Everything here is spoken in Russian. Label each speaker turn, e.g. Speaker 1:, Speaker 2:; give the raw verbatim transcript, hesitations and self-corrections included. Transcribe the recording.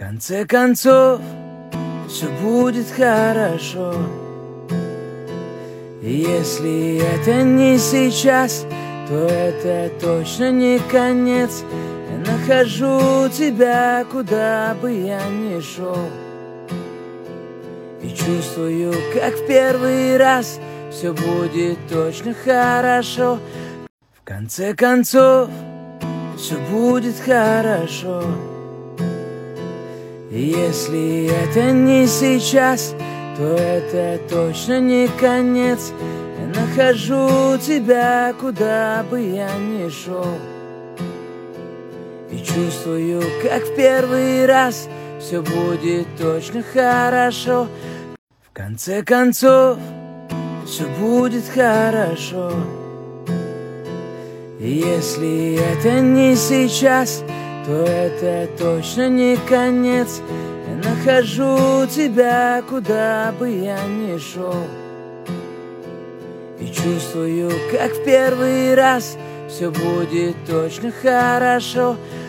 Speaker 1: конце концов, все будет хорошо. И если это не сейчас, то это точно не конец. Я нахожу тебя, куда бы я ни шел, и чувствую, как в первый раз все будет точно хорошо. В конце концов, все будет хорошо. И если это не сейчас, то это точно не конец. Я нахожу тебя, куда бы я ни шел, и чувствую, как в первый раз все будет точно хорошо. В конце концов, все будет хорошо. И если это не сейчас, то это точно не конец. Я нахожу тебя, куда бы я ни шел, и чувствую, как в первый раз все будет точно хорошо.